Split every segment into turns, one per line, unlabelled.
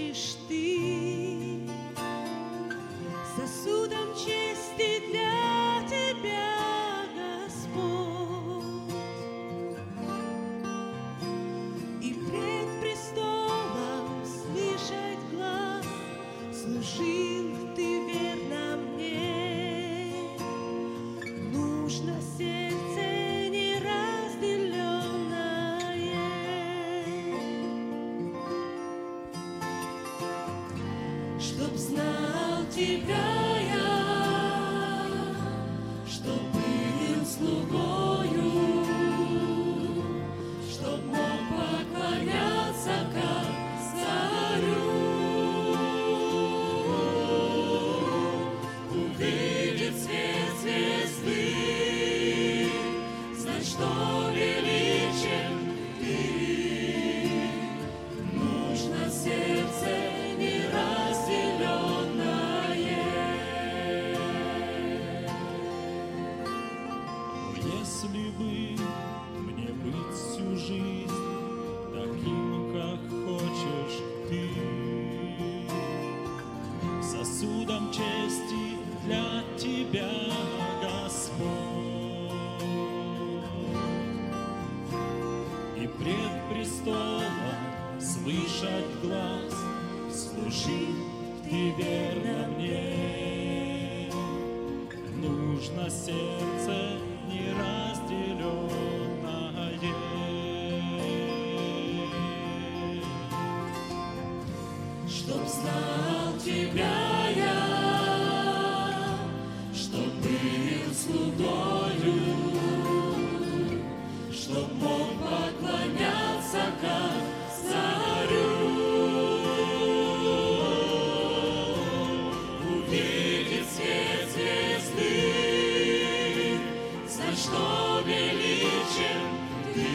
хочешь ты, сосудом чести для тебя, Господь, и пред престолом слышать глас, служил ты верно мне. Нужно сердце неразделенное, чтоб знал тебя я, чтоб был слугою, чтоб мог поклоняться как царю. Увидит свет звезды, знать, что величен ты. Нужно сердце неразделенное.
Если бы мне быть всю жизнь таким, как хочешь ты, сосудом чести для тебя, Господь, и пред престолом слышать глас, служил ты верно мне. Нужно сердце неразделенное,
Чтоб знал тебя я, чтоб был слугою, чтоб мог поклоняться как царю. Увидит свет звезды, знать, что величен ты.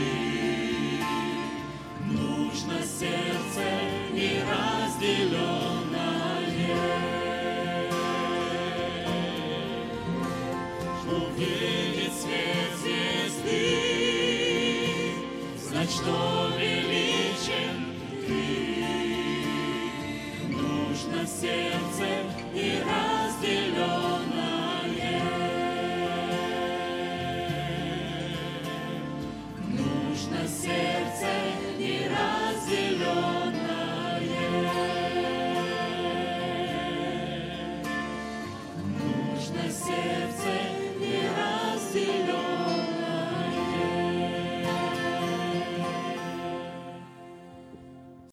Нужно сердце неразделенное, увидит свет звезды, знать, что величен ты. Нужно сердце